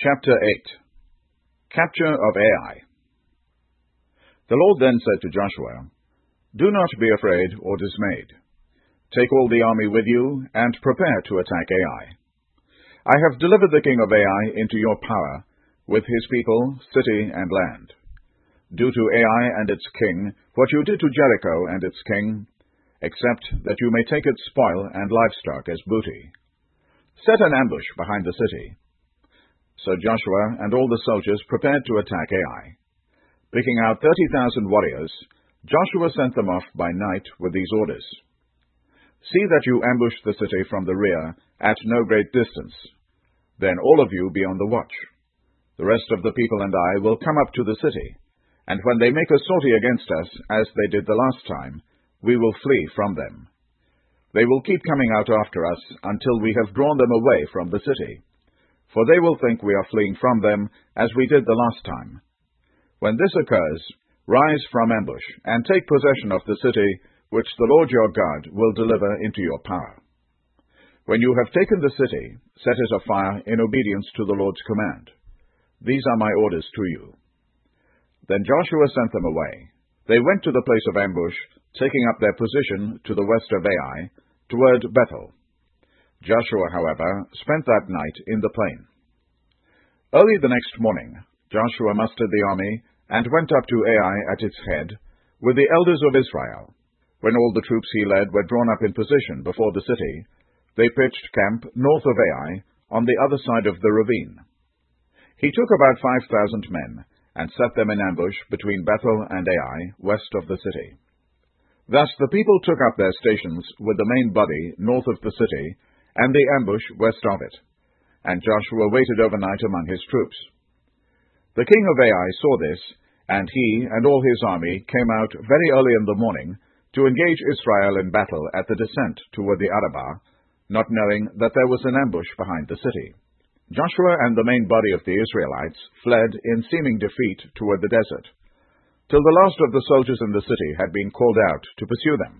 Chapter 8. Capture of Ai. The Lord then said to Joshua, "Do not be afraid or dismayed. Take all the army with you, and prepare to attack Ai. I have delivered the king of Ai into your power, with his people, city, and land. Do to Ai and its king what you did to Jericho and its king, except that you may take its spoil and livestock as booty. Set an ambush behind the city." So Joshua and all the soldiers prepared to attack Ai. Picking out 30,000 warriors, Joshua sent them off by night with these orders: "See that you ambush the city from the rear at no great distance. Then all of you be on the watch. The rest of the people and I will come up to the city, and when they make a sortie against us, as they did the last time, we will flee from them. They will keep coming out after us until we have drawn them away from the city, for they will think we are fleeing from them, as we did the last time. When this occurs, rise from ambush, and take possession of the city, which the Lord your God will deliver into your power. When you have taken the city, set it afire in obedience to the Lord's command. These are my orders to you." Then Joshua sent them away. They went to the place of ambush, taking up their position to the west of Ai, toward Bethel. Joshua, however, spent that night in the plain. Early the next morning, Joshua mustered the army and went up to Ai at its head, with the elders of Israel. When all the troops he led were drawn up in position before the city, they pitched camp north of Ai, on the other side of the ravine. He took about 5,000 men, and set them in ambush between Bethel and Ai, west of the city. Thus the people took up their stations with the main body north of the city, and the ambush west of it. And Joshua waited overnight among his troops. The king of Ai saw this, and he and all his army came out very early in the morning to engage Israel in battle at the descent toward the Arabah, not knowing that there was an ambush behind the city. Joshua and the main body of the Israelites fled in seeming defeat toward the desert, till the last of the soldiers in the city had been called out to pursue them.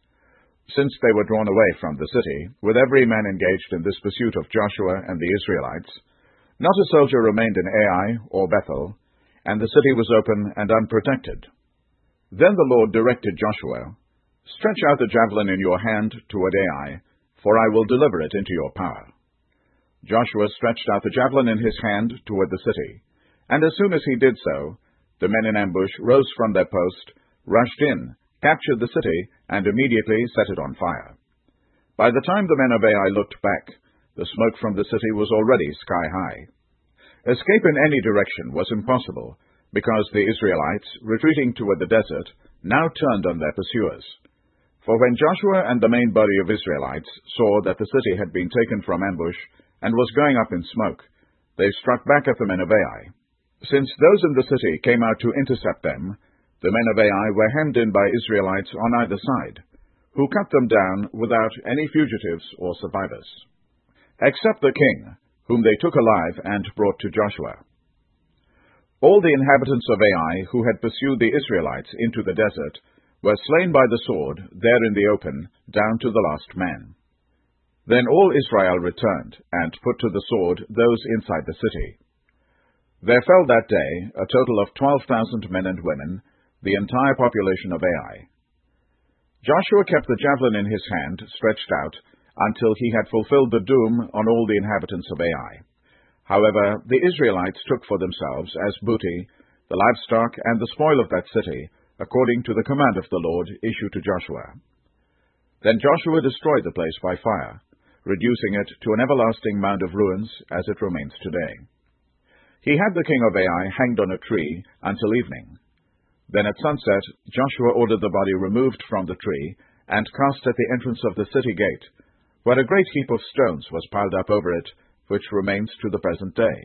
Since they were drawn away from the city, with every man engaged in this pursuit of Joshua and the Israelites, not a soldier remained in Ai or Bethel, and the city was open and unprotected. Then the Lord directed Joshua, "Stretch out the javelin in your hand toward Ai, for I will deliver it into your power." Joshua stretched out the javelin in his hand toward the city, and as soon as he did so, the men in ambush rose from their post, rushed in, captured the city, and immediately set it on fire. By the time the men of Ai looked back, the smoke from the city was already sky-high. Escape in any direction was impossible, because the Israelites, retreating toward the desert, now turned on their pursuers. For when Joshua and the main body of Israelites saw that the city had been taken from ambush and was going up in smoke, they struck back at the men of Ai. Since those in the city came out to intercept them, the men of Ai were hemmed in by Israelites on either side, who cut them down without any fugitives or survivors, except the king, whom they took alive and brought to Joshua. All the inhabitants of Ai who had pursued the Israelites into the desert were slain by the sword there in the open, down to the last man. Then all Israel returned, and put to the sword those inside the city. There fell that day a total of 12,000 men and women, the entire population of Ai. Joshua kept the javelin in his hand, stretched out, until he had fulfilled the doom on all the inhabitants of Ai. However, the Israelites took for themselves as booty the livestock and the spoil of that city, according to the command of the Lord issued to Joshua. Then Joshua destroyed the place by fire, reducing it to an everlasting mound of ruins, as it remains today. He had the king of Ai hanged on a tree until evening. Then at sunset Joshua ordered the body removed from the tree, and cast at the entrance of the city gate, where a great heap of stones was piled up over it, which remains to the present day.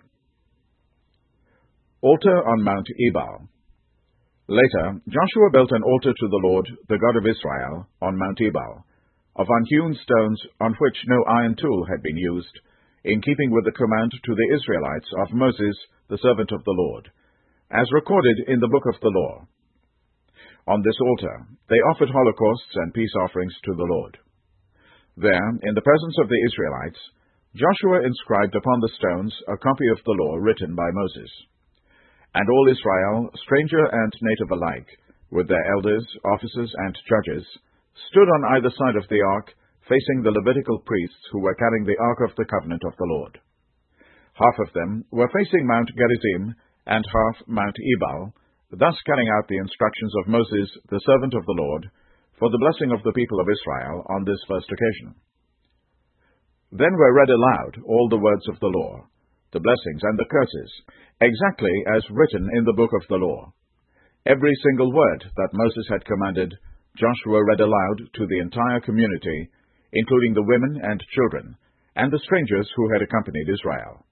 Altar on Mount Ebal. Later, Joshua built an altar to the Lord, the God of Israel, on Mount Ebal, of unhewn stones on which no iron tool had been used, in keeping with the command to the Israelites of Moses, the servant of the Lord, as recorded in the book of the law. On this altar they offered holocausts and peace offerings to the Lord. There, in the presence of the Israelites, Joshua inscribed upon the stones a copy of the law written by Moses. And all Israel, stranger and native alike, with their elders, officers, and judges, stood on either side of the ark, facing the Levitical priests who were carrying the ark of the covenant of the Lord. Half of them were facing Mount Gerizim, and half Mount Ebal, thus carrying out the instructions of Moses, the servant of the Lord, for the blessing of the people of Israel on this first occasion. Then were read aloud all the words of the law, the blessings and the curses, exactly as written in the book of the law. Every single word that Moses had commanded, Joshua read aloud to the entire community, including the women and children, and the strangers who had accompanied Israel.